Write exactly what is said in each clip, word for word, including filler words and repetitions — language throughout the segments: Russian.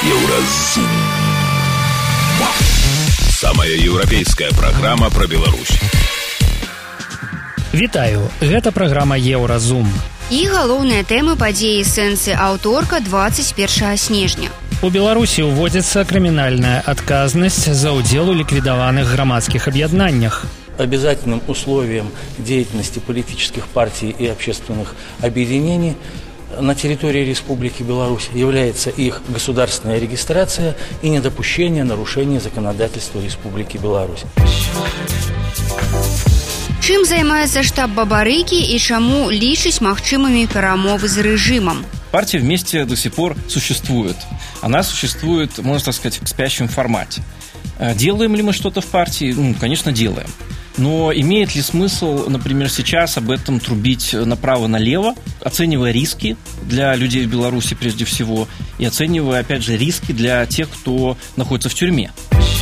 Еўразум. Самая еўрапейская праграма пра Беларусь. Вітаю, гэта праграма Еўразум. І галоўныя тэмы падзеі сэнсы аўторка двадцать первого снежня. У Беларусі ўводзіцца крымінальная адказнасць за ўдзел у ліквідаваных грамадскіх аб'яднаннях. Обязательным условием деятельности политических партий и общественных объединений на территории Республики Беларусь является их государственная регистрация и недопущение нарушения законодательства Республики Беларусь. Чым займаецца штаб Бабарыкі и чаму лічыць магчымымі перамовы з режимом? Партия вместе до сих пор существует. Она существует, можно так сказать, в спящем формате. Делаем ли мы что-то в партии? Ну, конечно, делаем. Но имеет ли смысл, например, сейчас об этом трубить направо-налево, оценивая риски для людей в Беларуси прежде всего, и оценивая, опять же, риски для тех, кто находится в тюрьме?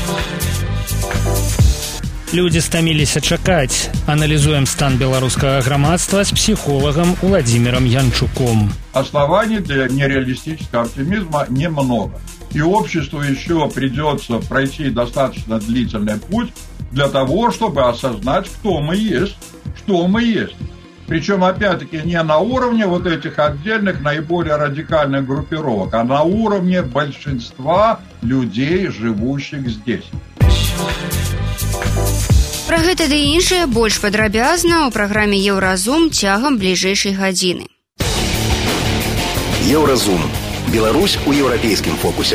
Людзі стаміліся чакаць. Аналізуем стан беларускага грамадства с психологом Владимиром Янчуком. Оснований для нереалистического оптимизма немного. И обществу еще придется пройти достаточно длительный путь для того, чтобы осознать, кто мы есть, что мы есть. Причем, опять-таки, не на уровне вот этих отдельных, наиболее радикальных группировок, а на уровне большинства людей, живущих здесь. Пра гэта ды іншае больш падрабязна ў праграме Еўразум цягам бліжэйшай гадзіны. Еўразум. Беларусь у еўрапейскім фокусе.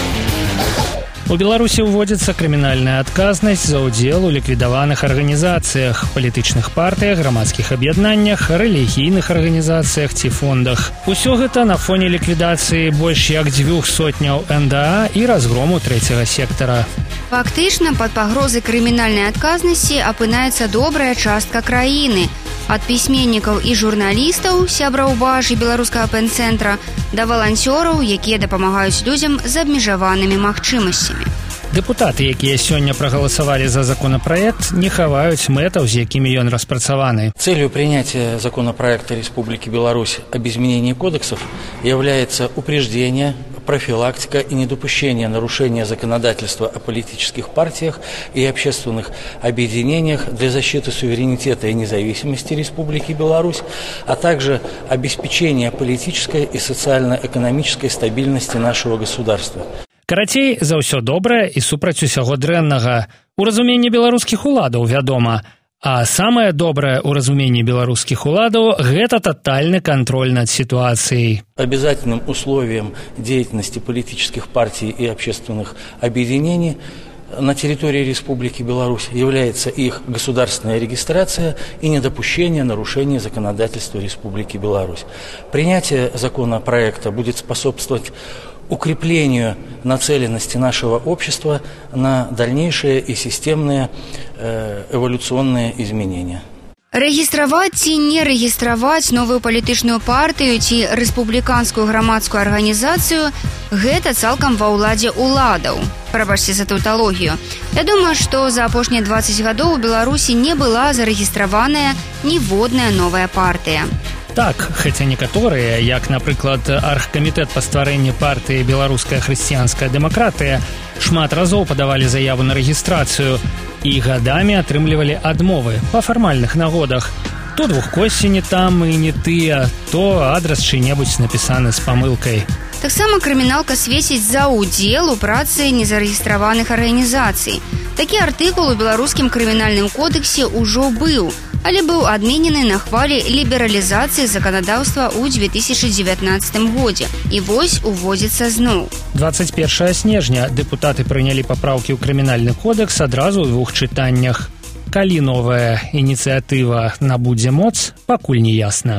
У Беларусі ўводзіцца крымінальная адказнасць за ўдзел у ліквідаваных арганізацыях, палітычных партыях, грамадскіх аб'яднаннях, рэлігійных арганізацыях ці фондах. Усё гэта на фоне ліквідацыі больш як дзвюх сотняў эн дэ а і разгрому трэцяга сектара. Фактычна, пад пагрозай крымінальнай адказнасці апынаецца добрая частка краіны. Ад пісьменнікаў і журналістаў, сябраў бажы беларускага пэн-цэнтра, да валанцёраў, якія дапамагаюць людзям з абмежаванымі магчымасцямі. Дэпутаты, якія сёння прагаласавалі за законопроект, не хаваюць мэтаў, з якімі ён распрацаваны. Целью принятия законопроекта Республики Беларусь об изменении кодексов является упреждение, профилактика и недопущение нарушения законодательства о политических партиях и общественных объединениях для защиты суверенитета и независимости Республики Беларусь, а также обеспечение политической и социально-экономической стабильности нашего государства. Карацей, за ўсё добрае і супраць усяго дрэннага. У разуменні беларускіх уладаў, вядома. А самае добрае ў разуменні беларускіх уладаў – гэта тотальны контроль над ситуацией. Обязательным условием деятельности политических партий и общественных объединений на территории Республики Беларусь является их государственная регистрация и недопущение нарушения законодательства Республики Беларусь. Принятие законопроекта будет способствовать укреплению нацеленности нашего общества на дальнейшие и системные э, эволюционные изменения. Рэгістраваць ці не рэгістраваць новую палітычную партыю ці рэспубліканскую грамадскую арганізацыю – гэта цалкам ва ўладзе уладаў. Прабачце за таўталогію. Я думаю, што за апошнія двадцать гадоў у Беларусі не была зарэгістраваная ніводная новая партыя. Так, хаця некаторыя, як, напрыклад, аргкамітэт па стварэнні партыі «Беларуская хрысціянская дэмакратыя», шмат разоў падавалі заяву на рэгістрацыю і гадамі атрымлівалі адмовы па фармальных нагодах. То двухкосці не там і не тыя, то адрас чый-небудзь напісаны з памылкай. Таксама крыміналка свеціць за ўдзел у працы незарэгістраваных арганізацый. Такі артыкул у беларускім крымінальным кодексе ўжо быў, але быў адменены на хвалі лібералізацыі заканадаўства ў две тысячи девятнадцатым годзе. І вось уводзіцца зноў. двадцать первого снежня дэпутаты прынялі папраўкі ў крымінальны кодекс адразу ў двух чытаннях. Калі новая ініцыятыва набудзе моц, пакуль не ясна.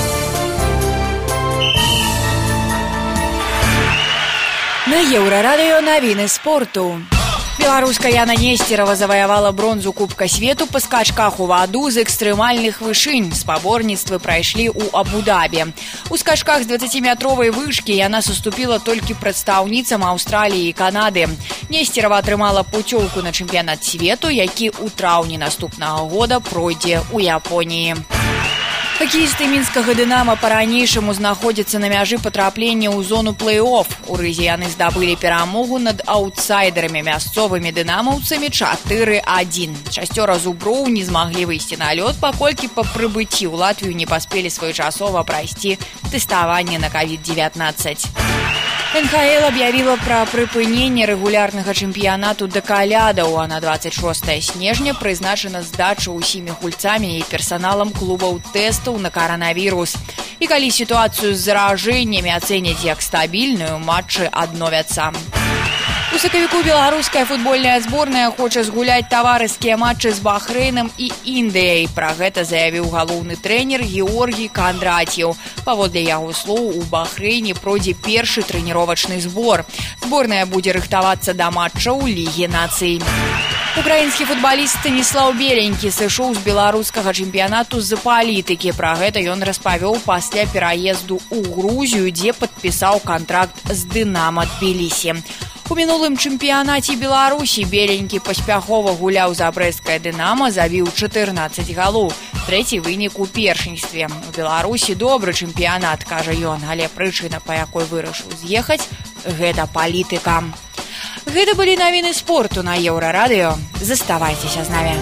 На Еўрарадыё навіны спорту. Беларуска Яна Несцерава заваявала бронзу Кубка свету па скачках у ваду з экстрэмальных вышынь. Спаборніцтвы прайшлі ў Абу-Дабі. У скачках з дваццаціметровай вышкі яна саступіла толькі прадстаўніцам Аўстраліі і Канады. Несцерава атрымала пуцёўку на чэмпіянат свету, які ў траўні наступнага года пройдзе ў Японіі. Хакеісты мінскага «Дынама» па-ранейшаму знаходзяцца на мяжы патраплення ў зону плэй-офф. У рызе яны здабылі перамогу над аўтсайдерамі мясцовымі дынамаўцамі чатыры адзін. Шасцёра зуброў не змаглі выйсці на лёд, паколькі па прыбыцці ў Латвію не паспелі своечасова прайсці тэставанне на ковід дзевятнаццаць. эн ха эл аб'явіла пра прыпыненне рэгулярнага чэмпіянату да калядаў, а на дваццаць шостае снежня прызначана здача ўсімі гульцамі і персаналам клубаў тэстаў на каранавірус. І калі сітуацыю з заражэннямі ацэняць як стабільную, матчы адновяцца. У сакавіку беларуская футбольная зборная хоча згуляць таварыскія матчы з Бахрэйнам і Індыяй. Пра гэта заявіў галоўны трэнер Георгій Кандратьеў. Паводле яго слоў, у Бахрэйне пройдзе першы трэніровачны збор. Зборная будзе рыхтавацца да матчаў Лігі нацый. Украінскі футбаліст Станіслаў Беленькі сышоў з беларускага чэмпіянату з-за палітыкі. Пра гэта ён распавёў пасля пераезду ў Грузію, дзе падпісаў кантракт з «Дынама» Тбілісі. У мінулым чэмпіянаце Беларусі Беленькі паспяхова гуляў за брэсцкае «Дынама», забіў чатырнаццаць галоў. Трэці вынік у першынстве. У Беларусі добры чэмпіянат, кажа ён, але прычына, па якой вырашыў з'ехаць, гэта палітыка. Гэта былі навіны спорту на Еўрарадыё. Заставайцеся з намі.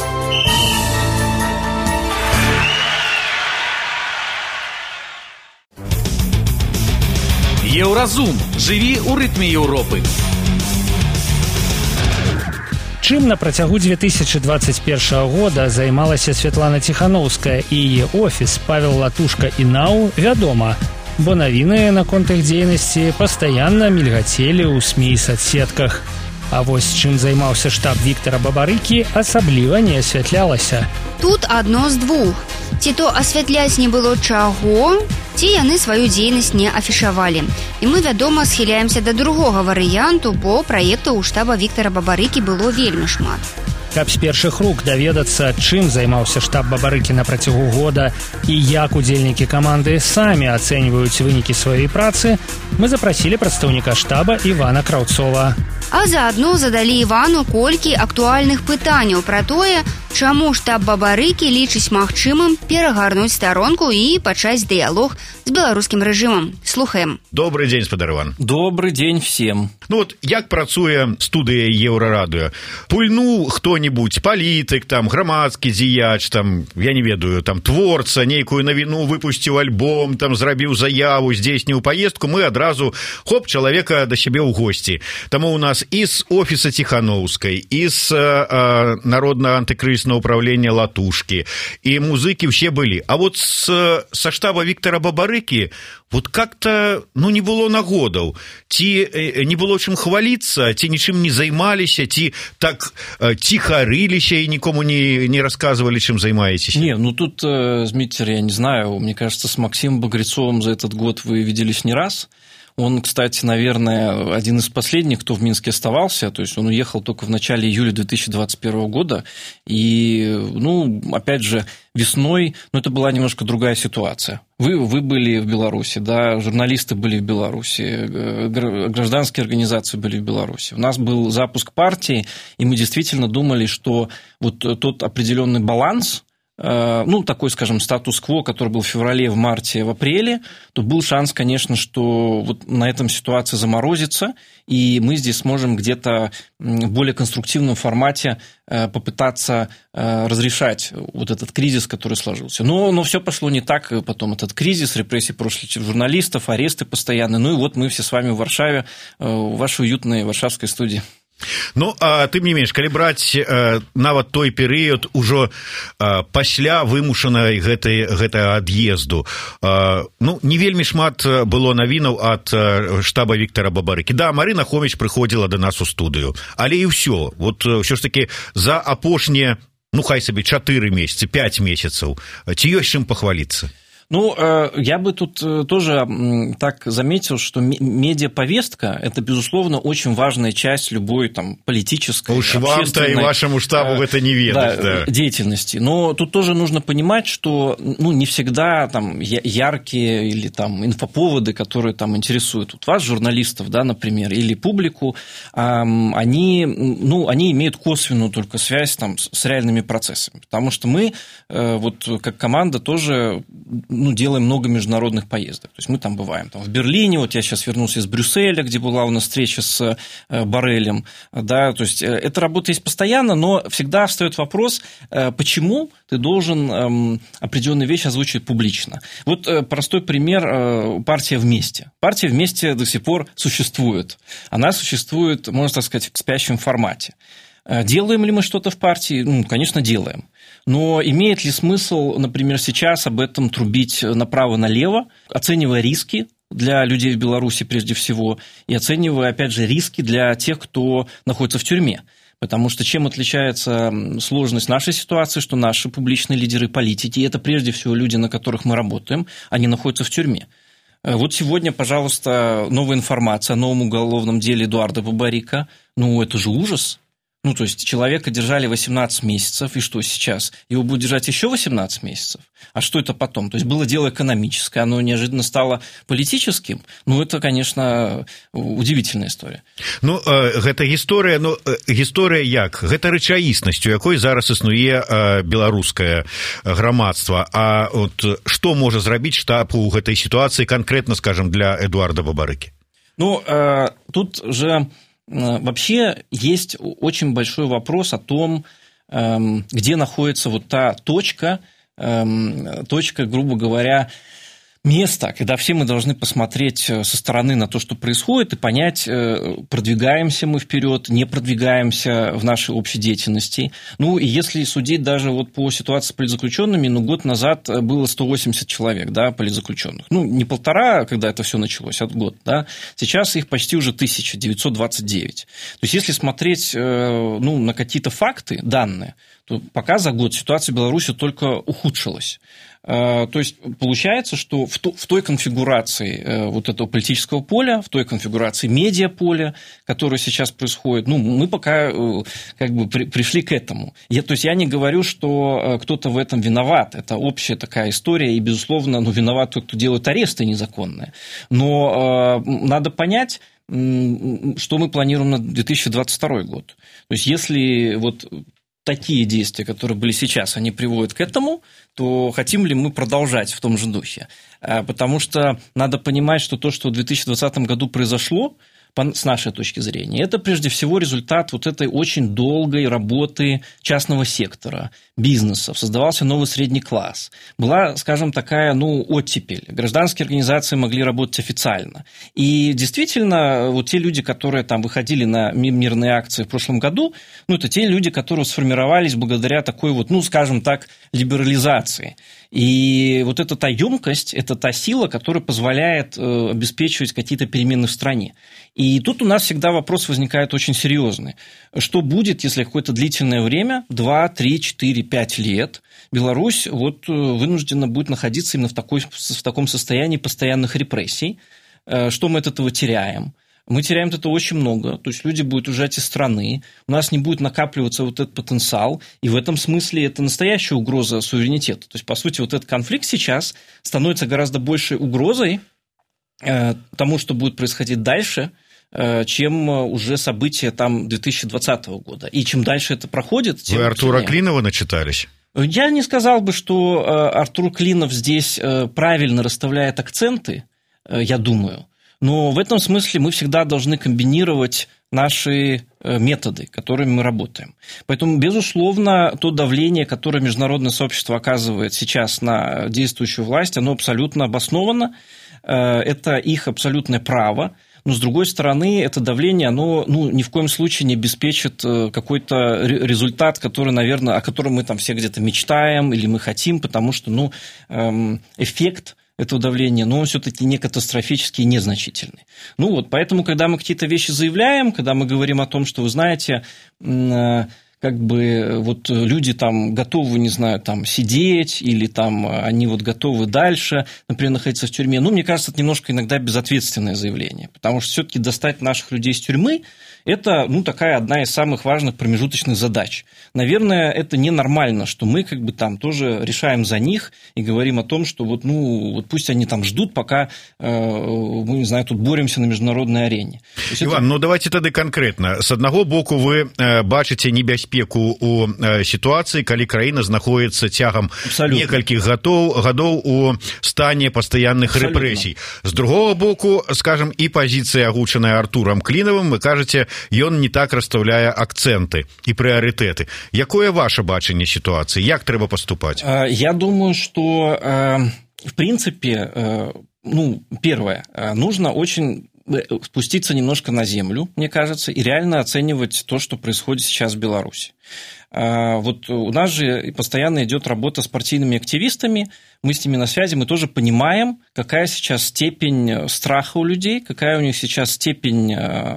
Еўразум. Жыві ў рытме Еўропы. Чым на працягу дзве тысячы дваццаць першага года займалася Святлана Ціхановская і яе офіс Павел Латушка і НАУ, вядома, бо навіны наконт іх дзейнасці пастаянна мільгацелі ў СМІ і садсетках. А вось чым займаўся штаб Віктара Бабарыкі, асабліва не асвятлялася. Тут адно з двух. Ці то асвятляць не было чаго, ці яны сваю дзейнасць не афішавалі. І мы, вядома, схіляемся да другога варыянту, бо праектаў у штаба Віктара Бабарыкі было вельмі шмат. Каб з першых рук даведацца, чым займаўся штаб Бабарыкі на працягу года і як удзельнікі каманды самі ацэньваюць вынікі сваёй працы, мы запрасілі прадстаўніка штаба Івана Краўцова. А заадно задалі Івану колькі актуальных пытанняў пра тое, чаму штаб Бабарыкі лічыць магчымым перагарнуць старонку і пачаць дыялог з беларускім рэжымам. Слухаем. Добрый дзень, спадар Іван. Добрый дзень всем. Ну вот, як працуе студыя Еўрарадыё? Пульнуў хто-небудзь, палітык, там, грамадскі дзеяч, там, я не ведаю, там, творца, нейкую навіну выпусціў альбом, там, зрабіў заяву, здзейсніў паездку, мы адразу, хоп, чалавека да сябе ў госці. Таму у нас і з офіса Ціхановскай, і з э, народнага антыкрызіснага ўправлення Латушкі, і музыкі ўсе былі. А вот з, са штаба Віктара Бабарыкі вот как-то, ну, не было нагодаў, ці э, не было чым хваліцца, ці нічым не займаліся, ці так э, ціхарыліся і нікому не, не рассказывали, чем займаетесь. Не, ну тут, э, Дмитрий, я не знаю, мне кажется, с Максимом Багрецовым за этот год вы виделись не раз. Он, кстати, наверное, один из последних, кто в Минске оставался, то есть он уехал только в начале июля две тысячи двадцать первого года, и, ну, опять же, весной, ну, это была немножко другая ситуация. Вы, вы были в Беларуси, да, журналисты были в Беларуси, гражданские организации были в Беларуси. У нас был запуск партии, и мы действительно думали, что вот тот определенный баланс, ну, такой, скажем, статус-кво, который был в феврале, в марте, в апреле, то был шанс, конечно, что вот на этом ситуация заморозится, и мы здесь сможем где-то в более конструктивном формате попытаться разрешать вот этот кризис, который сложился. Но, но все пошло не так, потом этот кризис, репрессии прошлых журналистов, аресты постоянные, ну и вот мы все с вами в Варшаве, в вашей уютной варшавской студии. Ну, а тым не менш, калі браць э, нават той перыяд ужо э, пасля вымушанай гэтай, гэтага ад'езду, э, ну, не вельмі шмат было навінаў ад э, штаба Віктара Бабарыкі. Да, Марына Хоміч прыходзіла да нас у студыю, але і ўсё. Вот ўсё ж такі за апошнія, ну, хай сабе чатыры месяцы, пяць месяцаў, ці ёсць чым пахваліцца? Ну, я бы тут тоже так заметил, что медиаповестка – это, безусловно, очень важная часть любой там, политической, уж вам-то и вашему штабу это не ведать, да, да. деятельности. Но тут тоже нужно понимать, что ну, не всегда там, яркие или там, инфоповоды, которые там, интересуют вот, вас, журналистов, да, например, или публику, они, ну, они имеют косвенную только связь там, с реальными процессами. Потому что мы, вот, как команда, тоже ну, делаем много международных поездок. То есть мы там бываем там, в Берлине, вот я сейчас вернулся из Брюсселя, где была у нас встреча с Боррелем. Да, то есть эта работа есть постоянно, но всегда встает вопрос, почему ты должен определенные вещи озвучивать публично. Вот простой пример – партия «Вместе». Партия «Вместе» до сих пор существует. Она существует, можно так сказать, в спящем формате. Делаем ли мы что-то в партии? Ну, конечно, делаем. Но имеет ли смысл, например, сейчас об этом трубить направо-налево, оценивая риски для людей в Беларуси прежде всего, и оценивая, опять же, риски для тех, кто находится в тюрьме? Потому что чем отличается сложность нашей ситуации, что наши публичные лидеры политики, и это прежде всего люди, на которых мы работаем, они находятся в тюрьме. Вот сегодня, пожалуйста, новая информация о новом уголовном деле Эдуарда Бабарика. Ну, это же ужас. Ну, то есть человека держали восемнадцать месяцев, и что сейчас? Его будут держать еще восемнадцать месяцев? А что это потом? То есть было дело экономическое, оно неожиданно стало политическим. Ну, это, конечно, удивительная история. Ну, гэта гісторыя, ну, гісторыя як? Гэта рэчаіснасць, у якой зараз існуе беларускае грамадства. А от што можа зрабіць штаб у гэтай сітуацыі канкрэтна, скажем, для Эдуарда Бабарыкі? Ну, тут же... Вообще есть очень большой вопрос о том, где находится вот та точка, точка, грубо говоря, место, когда все мы должны посмотреть со стороны на то, что происходит, и понять, продвигаемся мы вперед, не продвигаемся в нашей общей деятельности. Ну, и если судить даже вот по ситуации с политзаключенными, ну, год назад было сто восемьдесят человек, да, политзаключенных. Ну, не полтора, когда это все началось, а год, да. Сейчас их почти уже тысяча девятьсот двадцать девять. То есть, если смотреть, ну, на какие-то факты, данные, то пока за год ситуация в Беларуси только ухудшилась. То есть получается, что в той конфигурации вот этого политического поля, в той конфигурации медиаполя, которое сейчас происходит, ну, мы пока как бы пришли к этому. Я, то есть я не говорю, что кто-то в этом виноват. Это общая такая история, и, безусловно, ну, виноват тот, кто делает аресты незаконные. Но э, надо понять, что мы планируем на две тысячи двадцать второй год. То есть если вот такие действия, которые были сейчас, они приводят к этому, то хотим ли мы продолжать в том же духе? Потому что надо понимать, что то, что в две тысячи двадцатом году произошло, с нашей точки зрения, это прежде всего результат вот этой очень долгой работы частного сектора, бизнесов, создавался новый средний класс. Была, скажем, такая, ну, оттепель. Гражданские организации могли работать официально. И действительно, вот те люди, которые там выходили на мирные акции в прошлом году, ну, это те люди, которые сформировались благодаря такой вот, ну, скажем так, либерализации. И вот эта та емкость, это та сила, которая позволяет э, обеспечивать какие-то перемены в стране. И тут у нас всегда вопрос возникает очень серьезный. Что будет, если какое-то длительное время, два, три, четыре, пять лет, Беларусь вот вынуждена будет находиться именно в, такой, в таком состоянии постоянных репрессий? Что мы от этого теряем? Мы теряем от этого очень много, то есть люди будут уезжать из страны, у нас не будет накапливаться вот этот потенциал, и в этом смысле это настоящая угроза суверенитета. То есть, по сути, вот этот конфликт сейчас становится гораздо большей угрозой э, тому, что будет происходить дальше, э, чем уже события там две тысячи двадцатого года. И чем дальше это проходит, тем... Вы Артура Клинова начитались? Я не сказал бы, что Артур Клинов здесь правильно расставляет акценты, я думаю. Но в этом смысле мы всегда должны комбинировать наши методы, которыми мы работаем. Поэтому, безусловно, то давление, которое международное сообщество оказывает сейчас на действующую власть, оно абсолютно обосновано. Это их абсолютное право. Но, с другой стороны, это давление, оно ну, ни в коем случае не обеспечит какой-то результат, который, наверное, о котором мы там все где-то мечтаем или мы хотим, потому что ну, эффект этого давления, но он все-таки не катастрофический и незначительный. Ну вот, поэтому, когда мы какие-то вещи заявляем, когда мы говорим о том, что, вы знаете, как бы вот люди там готовы, не знаю, там сидеть, или там они вот готовы дальше, например, находиться в тюрьме. Ну, мне кажется, это немножко иногда безответственное заявление, потому что все-таки достать наших людей из тюрьмы – это, ну, такая одна из самых важных промежуточных задач. Наверное, это ненормально, что мы как бы там тоже решаем за них и говорим о том, что вот, ну, вот пусть они там ждут, пока э, мы, не знаю, тут боремся на международной арене. Иван, это... ну давайте тады конкретно. С одного боку вы э, бачыце небяспеку у э, ситуации, калі краіна знаходится тягом некальких годов, годов у стане постоянных Абсолютно. Репрессий. С другого боку, скажем, и позиция, огученная Артуром Клиновым, вы кажете, ён не так расставляе акценты и приоритеты. Якое ваше бачанне ситуации? Як трэба поступать? Я думаю, что в принципе, ну, первое, нужно очень спуститься немножко на землю, мне кажется, и реально оценивать то, что происходит сейчас в Беларуси. Вот у нас же постоянно идет работа с партийными активистами, мы с ними на связи, мы тоже понимаем, какая сейчас степень страха у людей, какая у них сейчас степень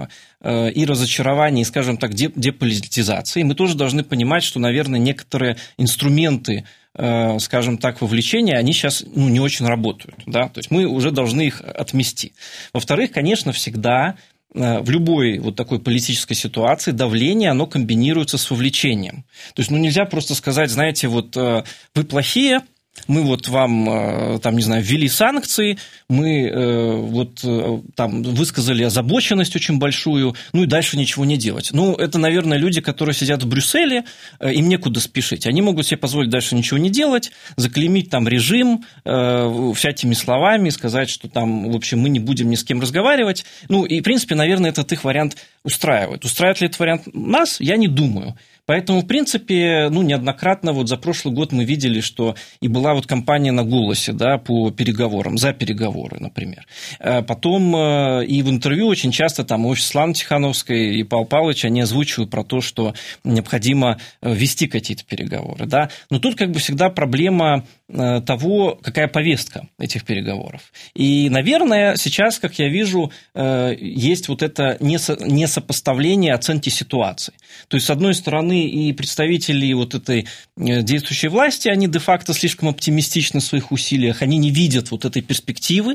и разочарования, и, скажем так, деполитизации. Мы тоже должны понимать, что, наверное, некоторые инструменты, скажем так, вовлечения, они сейчас, ну, не очень работают. Да? То есть мы уже должны их отмести. Во-вторых, конечно, всегда в любой вот такой политической ситуации давление, оно комбинируется с вовлечением. То есть, ну, нельзя просто сказать, знаете, вот вы плохие, мы вот вам, там, не знаю, ввели санкции, мы вот там высказали озабоченность очень большую, ну и дальше ничего не делать. Ну, это, наверное, люди, которые сидят в Брюсселе, им некуда спешить. Они могут себе позволить дальше ничего не делать, заклеймить там режим всякими словами, сказать, что там, в общем, мы не будем ни с кем разговаривать. Ну, и, в принципе, наверное, этот их вариант устраивает. Устраивает ли этот вариант нас, я не думаю. Поэтому, в принципе, ну, неоднократно вот за прошлый год мы видели, что и была вот кампания на «Голосе», да, по переговорам, за переговоры, например. Потом и в интервью очень часто там офис Светланы Тихановской и Павел Павлович, они озвучивают про то, что необходимо вести какие-то переговоры, да. Но тут как бы всегда проблема того, какая повестка этих переговоров. И, наверное, сейчас, как я вижу, есть вот это несопоставление оценки ситуации. То есть, с одной стороны, и представители вот этой действующей власти, они де-факто слишком оптимистичны в своих усилиях, они не видят вот этой перспективы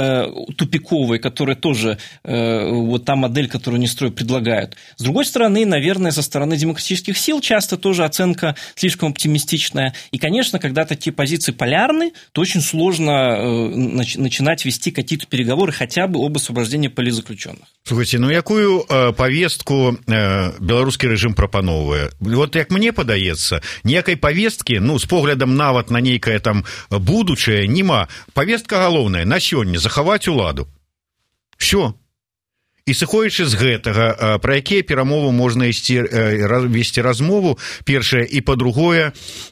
тупиковой, которая тоже, вот та модель, которую Нестрой предлагают. С другой стороны, наверное, со стороны демократических сил часто тоже оценка слишком оптимистичная. И, конечно, когда такие позиции полярны, то очень сложно начинать вести какие-то переговоры хотя бы об освобождении политзаключенных. Слушайте, ну якую э, повестку э, беларускі рэжым прапановвае? Вот як мне падаецца, ніякай повесткі, ну, з поглядам нават на нейкае там будучае, нема. Повестка галоўная на сёння захаваць уладу. Всё. І сыходзячы з гэтага, пра якія перамовы можна ісці, весці размову, першае, і па-другое,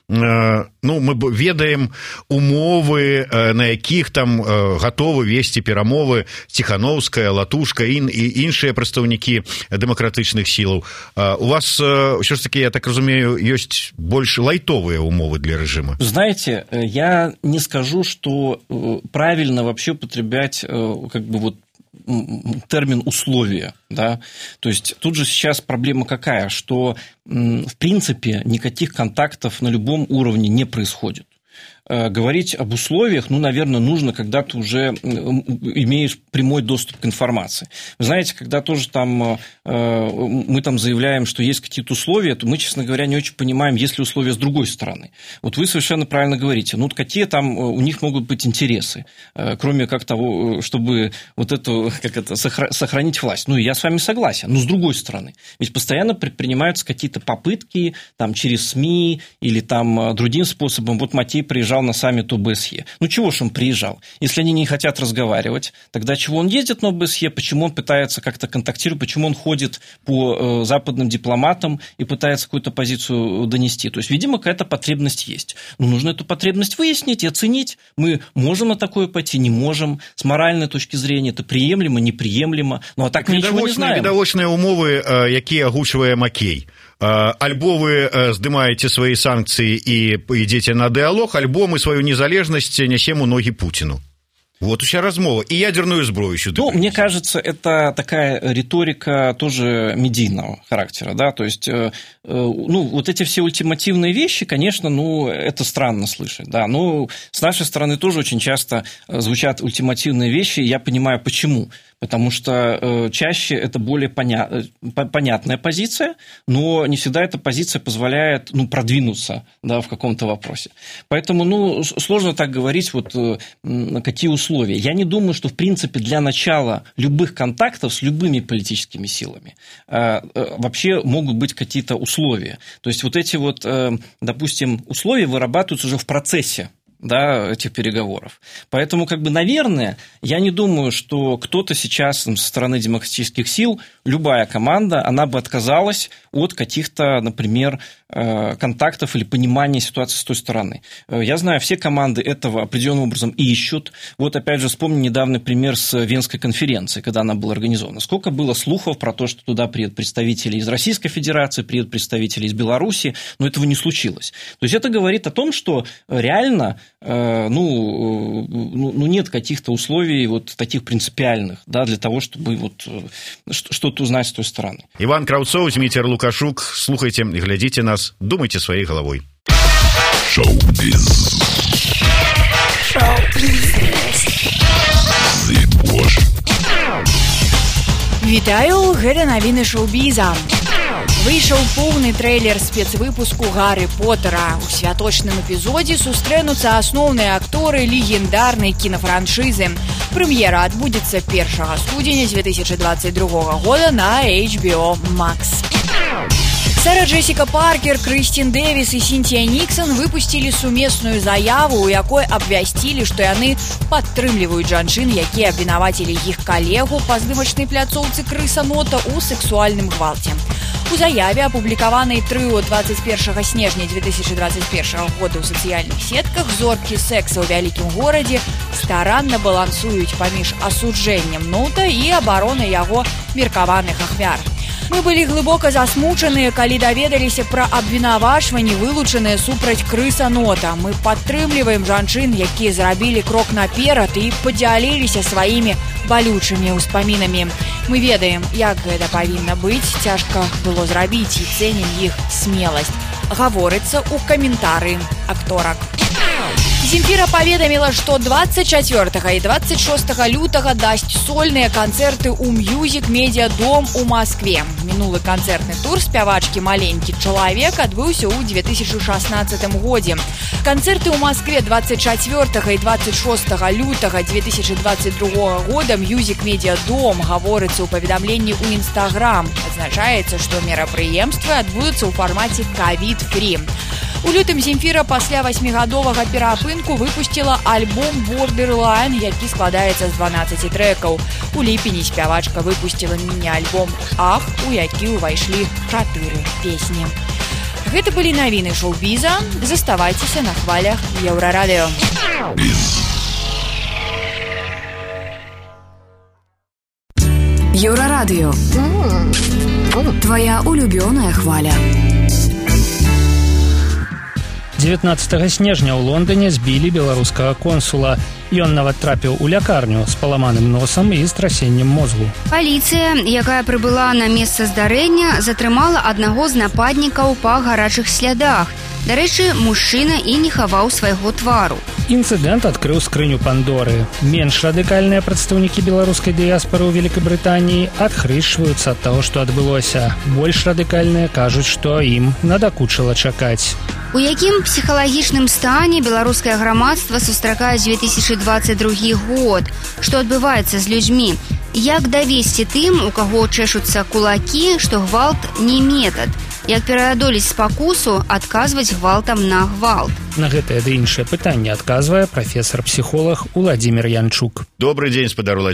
ну, мы ведаем умовы, на якіх там гатовы весці перамовы Ціхановская, Латушка і іншыя прадстаўнікі дэмакратычных сілаў. У вас ўсё ж таки, я так разумею, ёсць больш лайтовыя умовы для рэжыма. Знаете, я не скажу, что правильно вообще употреблять как бы вот термин «условия», да, то есть тут же сейчас проблема какая, что, в принципе, никаких контактов на любом уровне не происходит. Говорить об условиях, ну, наверное, нужно, когда ты уже имеешь прямой доступ к информации. Вы знаете, когда тоже там мы там заявляем, что есть какие-то условия, то мы, честно говоря, не очень понимаем, есть ли условия с другой стороны. Вот вы совершенно правильно говорите. Ну, какие там у них могут быть интересы, кроме как того, чтобы вот эту, как это, сохранить власть. Ну, я с вами согласен. Но с другой стороны, ведь постоянно предпринимаются какие-то попытки там через СМИ или там другим способом. Вот Матей приезжал на саммит ОБСЕ. Ну, чего ж он приезжал? Если они не хотят разговаривать, тогда чего он ездит на ОБСЕ, почему он пытается как-то контактировать, почему он ходит по э, западным дипломатам и пытается какую-то позицию донести? То есть, видимо, какая-то потребность есть. Но нужно эту потребность выяснить и оценить. Мы можем на такое пойти, не можем. С моральной точки зрения это приемлемо, неприемлемо. Ну, а так мы ничего не знаем. Відавочныя умовы, якія агучвае Макей. Альбо вы здымаеце свае санкцыі і ідзеце на дыалог, альбо мы сваю незалежнасць нясем у ногі Пуціну. Вот уся размова. И ядерную сброю сюда. Ну, мне кажется, это такая риторика тоже медийного характера, да, то есть, э, э, ну, вот эти все ультимативные вещи, конечно, ну, это странно слышать, да, но с нашей стороны тоже очень часто звучат ультимативные вещи, и я понимаю, почему. Потому что э, чаще это более поня... понятная позиция, но не всегда эта позиция позволяет, ну, продвинуться, да, в каком-то вопросе. Поэтому, ну, сложно так говорить, вот э, какие условия. Я не думаю, что, в принципе, для начала любых контактов с любыми политическими силами э, э, вообще могут быть какие-то условия. То есть вот эти вот, э, допустим, условия вырабатываются уже в процессе, да, этих переговоров. Поэтому, как бы, наверное, я не думаю, что кто-то сейчас со стороны демократических сил, любая команда, она бы отказалась от каких-то, например, контактов или понимания ситуации с той стороны. Я знаю, все команды этого определенным образом ищут. Вот, опять же, вспомню недавний пример с Венской конференции, когда она была организована. Сколько было слухов про то, что туда приедут представители из Российской Федерации, приедут представители из Беларуси, но этого не случилось. То есть это говорит о том, что реально, ну, ну нет каких-то условий вот таких принципиальных, да, для того, чтобы вот что-то узнать с той стороны. Иван Краўцоў, Дмитрий Лукашук, слухайте и глядите нас, думайте своей головой. Шоу-биз. Вітаю, гэта навіны шоу-біза. Выйшаў поўны трэйлер спецвыпуску Гаррі Поттера. У святочным эпізодзе сустрэнуцца асноўныя акторы легендарнай кінафраншызы. Прэм'ера адбудзецца першага студзеня дзве тысячы двадцать другога года на эйч би о Max. Сара Джессика Паркер, Крыстин Дэвіс і Сінтія Ніксон выпусцілі сумесную заяву, у якой абвясцілі, што яны падтрымліваюць жанчын, якія абвінавацілі іх калегу па здымачнай пляцоўцы Крыса Нота ў сэксуальным гвалце. У заяве, апублікаванай трыо двадцать першага снежня дзве тысячы двадцать першага года ў сацыяльных сетках, зоркі секса ў вялікім горадзе старанна балансуюць паміж асуджэннем Нота і абаронай яго меркаваных ахвяр. Мы былі глыбока засмучаныя, калі даведаліся пра абвінавачванні, вылучаныя супраць Крыса Нота. Мы падтрымліваем жанчын, якія зрабілі крок наперад і падзяліліся сваімі балючымі ўспамінамі. Мы ведаем, як гэта павінна быць, цяжка было зрабіць і цэнім іх смеласць. Гаворыцца ў каментары акторак. Земфіра паведаміла, што двадцать чацвёртага і двадцать шостага лютага дасць сольныя канцэрты ў Music Media Dom у Маскве. Мінулы канцэртны тур спявачкі «Маленькі чалавек» адбыўся ў дзве тысячы шаснаццатым годзе. Канцэрты ў Маскве двадцать чацвёртага і двадцать шостага лютага дзве тысячы двадцать другога года Music Media Dom, гаворыцца ў паведамленні ў Instagram. Адзначаецца, што мерапрыемствы адбудуцца ў фармаце ковід-фрі. У лютым Земфіра пасля васьмігадовага перапынку выпусціла альбом «Borderline», які складаецца з дванаццаці трэкаў. У ліпені спявачка выпусціла міні-альбом «Ах», у які ўвайшлі чатыры песні. Гэта былі навіны шоу-біза. Заставайцеся на хвалях Еўрарадыё. Еўрарадыё. Твоя улюбёная хваля. дзевятнаццатага снежня ў Лондоне збілі беларускага консула. Ён нават трапіў у лякарню з паламаным носам і страсеннем мозгу. Паліцыя, якая прыбыла на месца здарэння, затрымала аднаго з нападнікаў па гарачых слядах. Дарэчы, мужчына і не хаваў свайго твару. Інцыдэнт адкрыў скрыню Пандоры. Менш радыкальныя прадстаўнікі беларускай дыяспары ў Великабрытаніі адхрышваюцца ад таго, што адбылося. Больш радыкальныя кажуць, што ім надакучыла чакаць. У якім псіхалагічным стане беларускае грамадства сустракае дзве тысячы двадцать другі год? Што адбываецца з людзьмі? Як давесці тым, у каго чэшуцца кулакі, што гвалт не метад? Як пераадолець спакусу, адказваць гвалтам на гвалт? На гэтае ды іншае пытанне адказвае прафесар-псіхолог Уладзімір Янчук. Добрый день, спадар Уладзімір.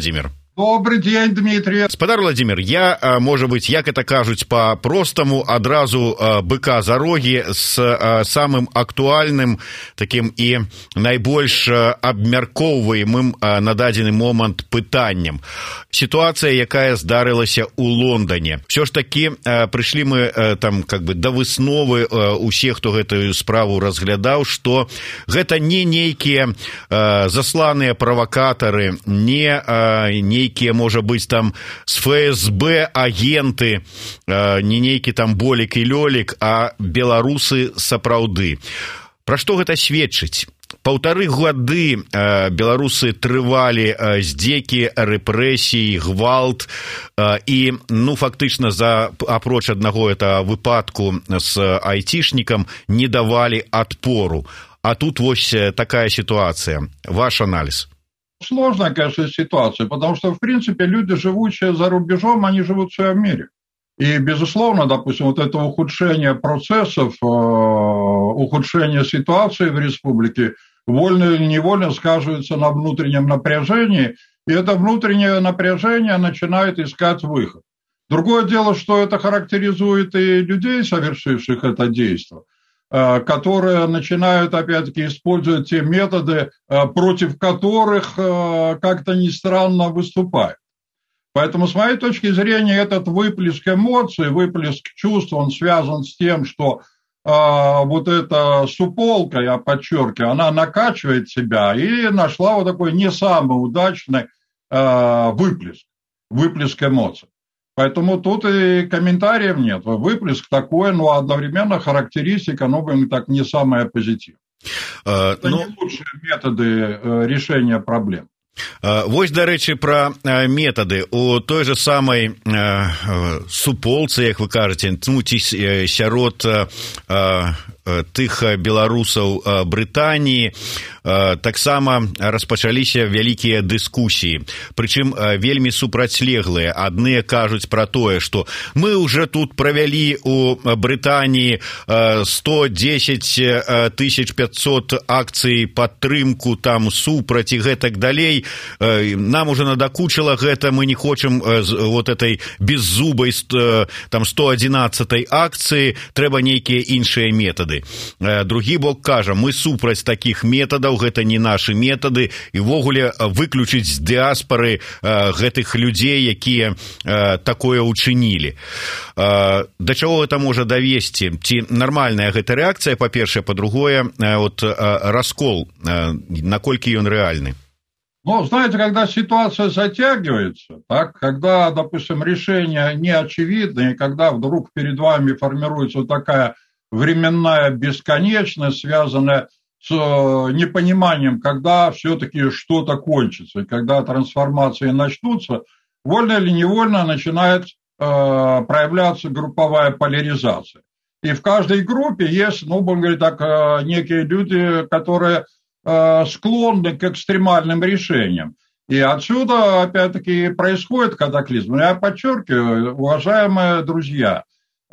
Добрый день, Дмитрий. Спадар Владимир, я, может быть, як это кажуць по-простому, адразу быка за рогі з самым актуальным таким і найбольш абмяркоўваемым на дадзены момант пытаннем. Сітуацыя, якая здарылася ў Лондоне. Всё ж такі прыйшлі мы там как бы да высновы усе, хто гэтую справу разглядаў, што гэта не нейкія засланыя правакатары, не нейкія, можа быць, там з эф эс бэ агенты, не нейкі там Болік і Лёлік, а беларусы сапраўды. Пра што гэта сведчыць? Паўтары гады беларусы трывалі здзекі, рэпрэсіі, гвалт, і, ну, фактычна, за апроч аднаго этого выпадку з айцішнікам не давалі адпору. А тут вось такая ситуация. Ваш анализ? Сложная, конечно, ситуация, потому что, в принципе, люди, живущие за рубежом, они живут в своем мире. И, безусловно, допустим, вот это ухудшение процессов, ухудшение ситуации в республике вольно или невольно сказывается на внутреннем напряжении, и это внутреннее напряжение начинает искать выход. Другое дело, что это характеризует и людей, совершивших это действие, которые начинают, опять-таки, использовать те методы, против которых, как-то ни странно, выступают. Поэтому, с моей точки зрения, этот выплеск эмоций, выплеск чувств, он связан с тем, что вот эта суполка, я подчеркиваю, она накачивает себя и нашла вот такой не самый удачный выплеск, выплеск эмоций. Поэтому тут и комментариев нет. Выплеск такой, но одновременно характеристика, ну, будем так, не самая позитивная. Uh, Это но... не лучшие методы решения проблем. Uh, вось, дарэчы, пра uh, метады. У той же самай uh, суполцы, як вы кажаце, ну, ці сярод uh, uh, тых беларусаў Брытаніі таксама распачаліся вялікія дыскусіі, прычым вельмі супрацьлеглыя. Адныя кажуць пра тое, што мы уже тут правялі у Брытаніі сто дзесяць тысяч пятьсот акцый падтрымку там супраць і гэтак далей, нам уже надакучыла гэта, мы не хочам вот этой беззубай там сто одиннадцатай акцыі, трэба нейкія іншыя метады. Другі бок кажа, мы супраць такіх метадаў, гэта не нашы метады, і ввогуле выключыць з дыаспары гэтых людзей, якія такое учынілі. Да чаго гэта можа давесці? Ці нармальная гэта рэакцыя, па-першае, па-другое, вот раскол, наколькі ён рэальны? Ну, знаете, когда ситуация затягивается, так, когда, допустим, решение не очевидно, и когда вдруг перед вами формируется такая временная бесконечность, связанная с непониманием, когда все-таки что-то кончится, и когда трансформации начнутся, вольно или невольно начинает э, проявляться групповая поляризация. И в каждой группе есть, ну, будем говорить так, э, некие люди, которые э, склонны к экстремальным решениям. И отсюда, опять-таки, происходит катаклизм. Я подчеркиваю, уважаемые друзья,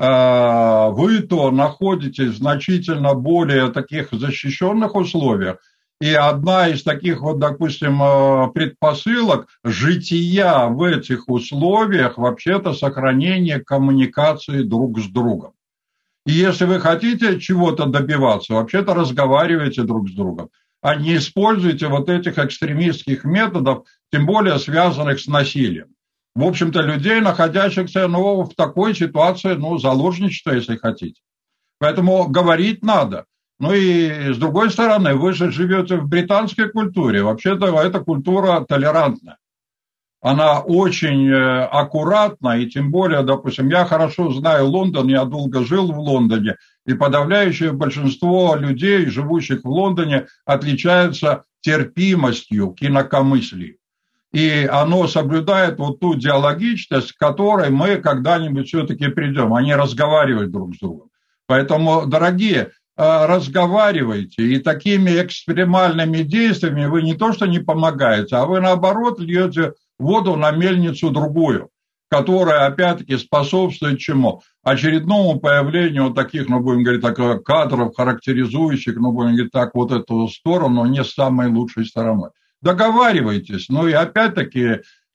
вы то находитесь в значительно более таких защищенных условиях, и одна из таких вот, допустим, предпосылок жития в этих условиях вообще-то сохранение коммуникации друг с другом. И если вы хотите чего-то добиваться, вообще-то разговаривайте друг с другом, а не используйте вот этих экстремистских методов, тем более связанных с насилием. В общем-то, людей, находящихся, ну, в такой ситуации, ну, заложничество, если хотите. Поэтому говорить надо. Ну и, с другой стороны, вы же живете в британской культуре. Вообще-то, эта культура толерантная. Она очень аккуратна, и тем более, допустим, я хорошо знаю Лондон, я долго жил в Лондоне, и подавляющее большинство людей, живущих в Лондоне, отличаются терпимостью к инакомыслию. И оно соблюдает вот ту диалогичность, к которой мы когда-нибудь все-таки придем. Они разговаривают друг с другом. Поэтому, дорогие, разговаривайте. И такими экстремальными действиями вы не то что не помогаете, а вы, наоборот, льете воду на мельницу другую, которая, опять-таки, способствует чему? Очередному появлению вот таких, ну, будем говорить так, кадров, характеризующих, ну, будем говорить так, вот эту сторону не с самой лучшей стороной. Договаривайтесь. Ну и опять-таки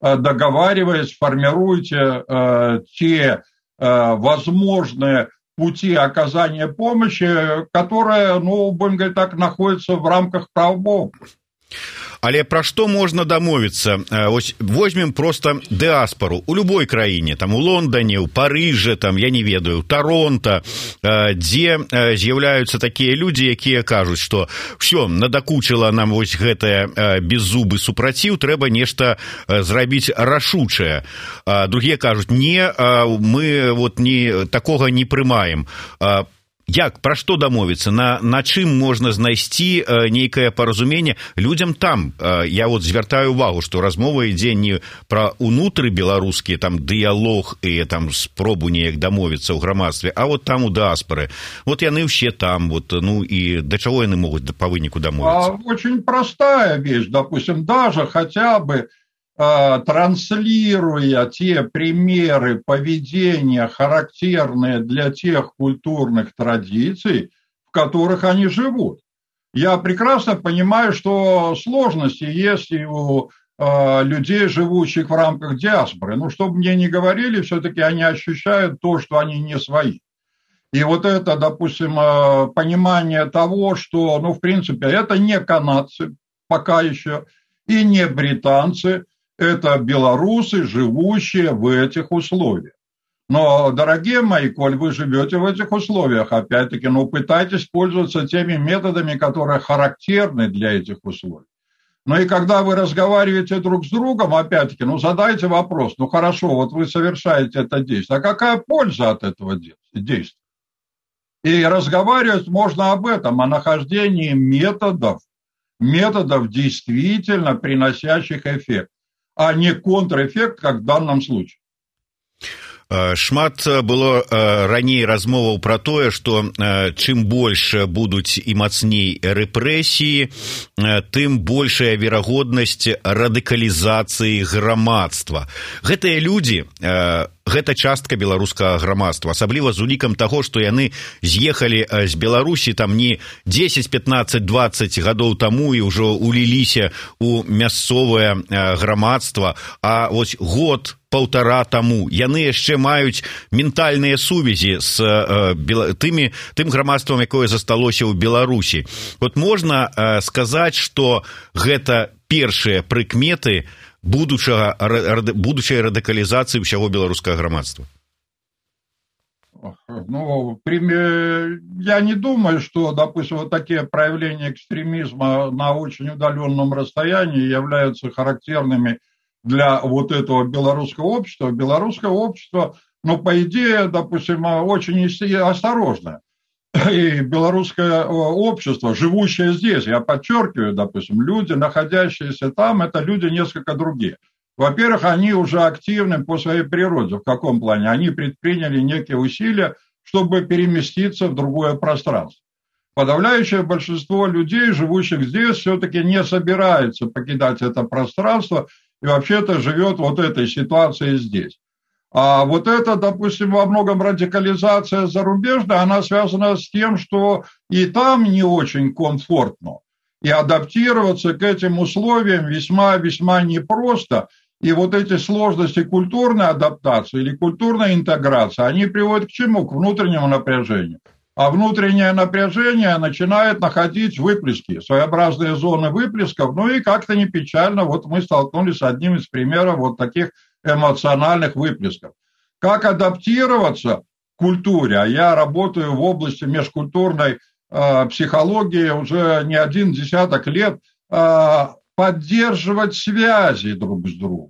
договариваясь, формируете те возможные пути оказания помощи, которые, ну, будем говорить так, находятся в рамках правового. Але пра што можна дамовіцца? Вось возьмем проста дыаспару у любой краіне, там у Лондоне, у Парыжы, там я не ведаю, Торонто, дзе з'яўляюцца такія людзі, якія кажуць, што ўсё, надакучыла нам вось гэтае беззубы супраціў, трэба нешта зрабіць рашучае. Другія кажуць, не, мы вот не такога не прымаем. Як, пра што дамовіцца, на, на чым можна знайсці э, нейкае паразуменне людзям там? Э, я вот звяртаю увагу, што размова ідзе не пра унутры беларускі там дыялог і там спробу неяк дамовіцца ў грамадстве, а вот там у дыаспары. Вот яны ўсе там, вот, ну і да чаго яны могуць па выніку дамовіцца? А, очень простая вещь, допустим, даже хотя бы транслируя те примеры поведения, характерные для тех культурных традиций, в которых они живут. Я прекрасно понимаю, что сложности есть и у э, людей, живущих в рамках диаспоры. Но чтобы мне не говорили, все-таки они ощущают то, что они не свои. И вот это, допустим, э, понимание того, что, ну, в принципе, это не канадцы пока еще и не британцы, это белорусы, живущие в этих условиях. Но, дорогие мои, коль вы живете в этих условиях, опять-таки, ну, пытайтесь пользоваться теми методами, которые характерны для этих условий. Ну и когда вы разговариваете друг с другом, опять-таки, ну, задайте вопрос, ну, хорошо, вот вы совершаете это действие, а какая польза от этого действия? И разговаривать можно об этом, о нахождении методов, методов действительно приносящих эффект, а не контрэфект, как в данном случае. Шмат было раней размоваў пра тое, што чым больш будуць і мацней рэпрэсіі, тым большая верагоднасць радыкалізацыі грамадства. Гэтыя людзі, гэта частка беларускага грамадства, асабліва з улікам таго, што яны з'ехалі з Беларусі там не дзесяць, пятнаццаць, дваццаць гадоў таму і ўжо уліліся ў мясцовае грамадства, а вось год паўтара таму. Яны яшчэ маюць ментальныя сувязі з э, тымі, тым грамадствам, якое засталося ў Беларусі. Вот можна э, сказаць, што гэта першыя прыкметы будучага, будучай радыкалізацыі ўсяго беларускага грамадства? Ну, я не думаю, что, допустим, вот такие проявления экстремизма на очень удаленном расстоянии являются характерными для вот этого белорусского общества. Белорусское общество, ну, по идее, допустим, очень осторожное. И белорусское общество, живущее здесь, я подчеркиваю, допустим, люди, находящиеся там, это люди несколько другие. Во-первых, они уже активны по своей природе. В каком плане? Они предприняли некие усилия, чтобы переместиться в другое пространство. Подавляющее большинство людей, живущих здесь, все-таки не собирается покидать это пространство и вообще-то живет вот этой ситуацией здесь. А вот это, допустим, во многом радикализация зарубежная, она связана с тем, что и там не очень комфортно. И адаптироваться к этим условиям весьма-весьма непросто. И вот эти сложности культурной адаптации или культурной интеграции, они приводят к чему? К внутреннему напряжению. А внутреннее напряжение начинает находить выплески, своеобразные зоны выплесков. Ну и как-то не печально, вот мы столкнулись с одним из примеров вот таких эмоциональных выплесков. Как адаптироваться к культуре? А я работаю в области межкультурной э, психологии уже не один десяток лет. Э, поддерживать связи друг с другом,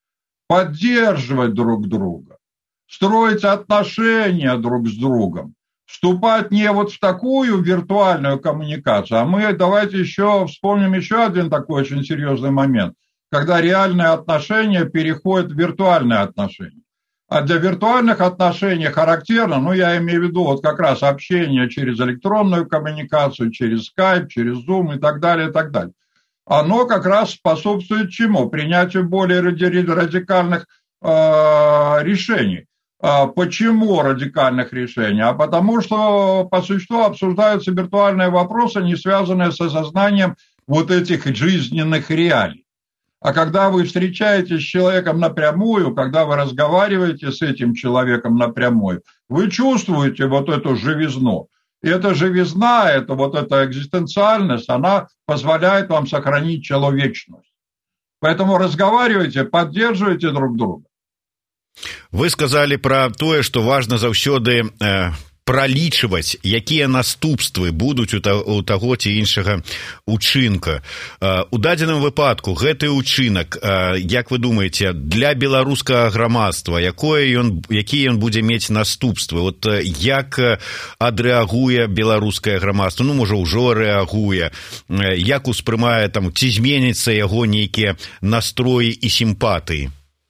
поддерживать друг друга, строить отношения друг с другом. Вступать не вот в такую виртуальную коммуникацию, а мы давайте еще вспомним еще один такой очень серьезный момент, когда реальные отношения переходят в виртуальные отношения. А для виртуальных отношений характерно, ну я имею в виду вот как раз общение через электронную коммуникацию, через Skype, через Zoom и так далее, и так далее. Оно как раз способствует чему? Принятию более радикальных э, решений. Почему радикальных решений? А потому что по существу обсуждаются виртуальные вопросы, не связанные с осознанием вот этих жизненных реалий. А когда вы встречаетесь с человеком напрямую, когда вы разговариваете с этим человеком напрямую, вы чувствуете вот эту живизну. И эта живизна, это вот эта экзистенциальность, она позволяет вам сохранить человечность. Поэтому разговаривайте, поддерживайте друг друга. Вы сказали про тое, што важна заўсёды э, пралічваць, якія наступствы будуць у, та, у таго ці іншага учынка. Э, у дадзеным выпадку гэты учынак, э, як вы думаеце, для беларускага грамадства, якое ён, які ён будзе мець наступствы? Вот э, як адрэагуе беларускае грамадства? Ну, можа, ўжо рэагуе. Э, як успрымае, там, ці зменіцца яго нейкія настроі і сімпатыі?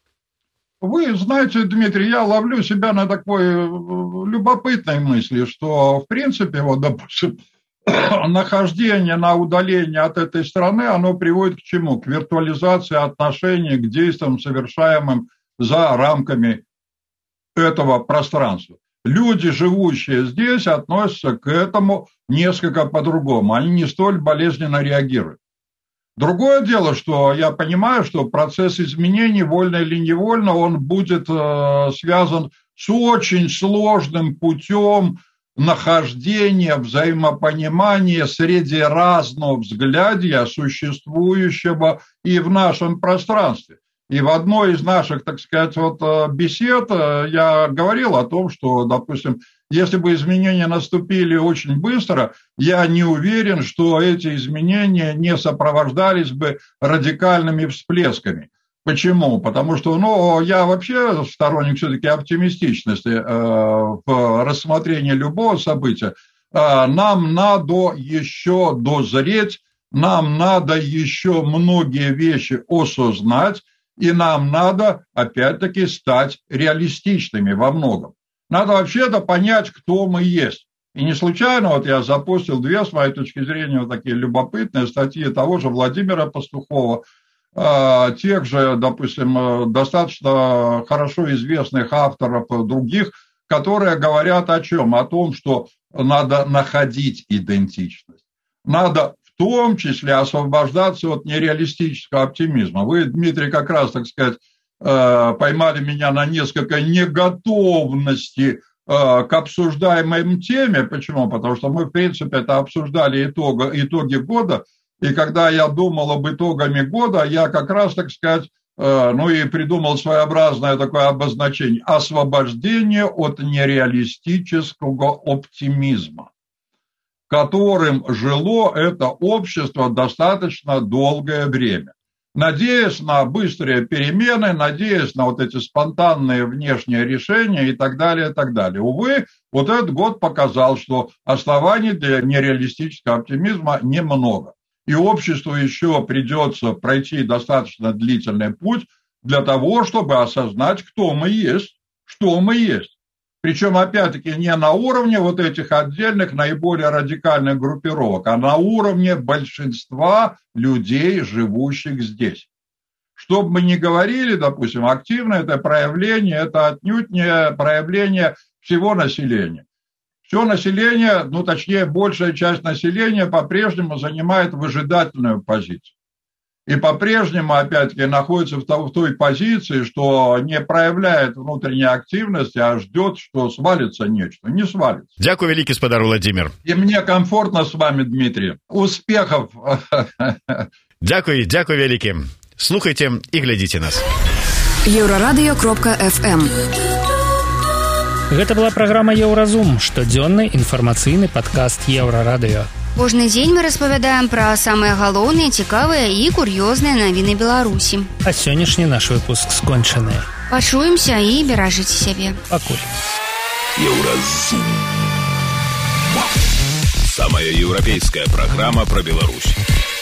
Вы знаете, Дмитрий, я ловлю себя на такой любопытной мысли, что, в принципе, вот, допустим, нахождение на удалении от этой страны, оно приводит к чему? К виртуализации отношений, к действиям, совершаемым за рамками этого пространства. Люди, живущие здесь, относятся к этому несколько по-другому. Они не столь болезненно реагируют. Другое дело, что я понимаю, что процесс изменений, вольно или невольно, он будет э, связан с очень сложным путем нахождения, взаимопонимания среди разного взглядия, существующего и в нашем пространстве. И в одной из наших, так сказать, вот, бесед я говорил о том, что, допустим, если бы изменения наступили очень быстро, я не уверен, что эти изменения не сопровождались бы радикальными всплесками. Почему? Потому что, ну, я вообще сторонник все-таки оптимистичности э, в рассмотрении любого события. Э, нам надо еще дозреть, нам надо еще многие вещи осознать, и нам надо, опять-таки, стать реалистичными во многом. Надо вообще-то понять, кто мы есть. И не случайно вот я запустил две, с моей точки зрения, вот такие любопытные статьи того же Владимира Пастухова, э, тех же, допустим, достаточно хорошо известных авторов других, которые говорят о чем? О том, что надо находить идентичность. Надо в том числе освобождаться от нереалистического оптимизма. Вы, Дмитрий, как раз, так сказать, поймали меня на несколько неготовности к обсуждаемой теме. Почему? Потому что мы, в принципе, это обсуждали итог, итоги года, и когда я думал об итогами года, я как раз, так сказать, ну и придумал своеобразное такое обозначение – освобождение от нереалистического оптимизма, которым жило это общество достаточно долгое время. Надеясь на быстрые перемены, надеясь на вот эти спонтанные внешние решения и так далее, и так далее. Увы, вот этот год показал, что оснований для нереалистического оптимизма немного. И обществу еще придется пройти достаточно длительный путь для того, чтобы осознать, кто мы есть, что мы есть. Причем, опять-таки, не на уровне вот этих отдельных, наиболее радикальных группировок, а на уровне большинства людей, живущих здесь. Что бы мы ни говорили, допустим, активное это проявление, это отнюдь не проявление всего населения. Все население, ну, точнее, большая часть населения по-прежнему занимает выжидательную позицию. И по-прежнему, опять-таки, находится в той позиции, что не проявляет внутренней активности, а ждет, что свалится нечто. Не свалится. Дякую, великий спадар Владимир. И мне комфортно с вами, Дмитрий. Успехов. Дякую, дякую, великий. Слухайте и глядите нас. Еўрарадыё кропка эф эм. Гэта была праграма Еўразум, штодзённы інфармацыйны падкаст Еўрарадыё. Кожны дзень мы распавядаем пра самыя галоўныя, цікавыя і кур'ёзныя навіны Беларусі. А сённяшні наш выпуск скончаны. Пачуемся і беражыце сябе. Пакуль. Еўразум. Самая еўрапейская программа про Беларусь.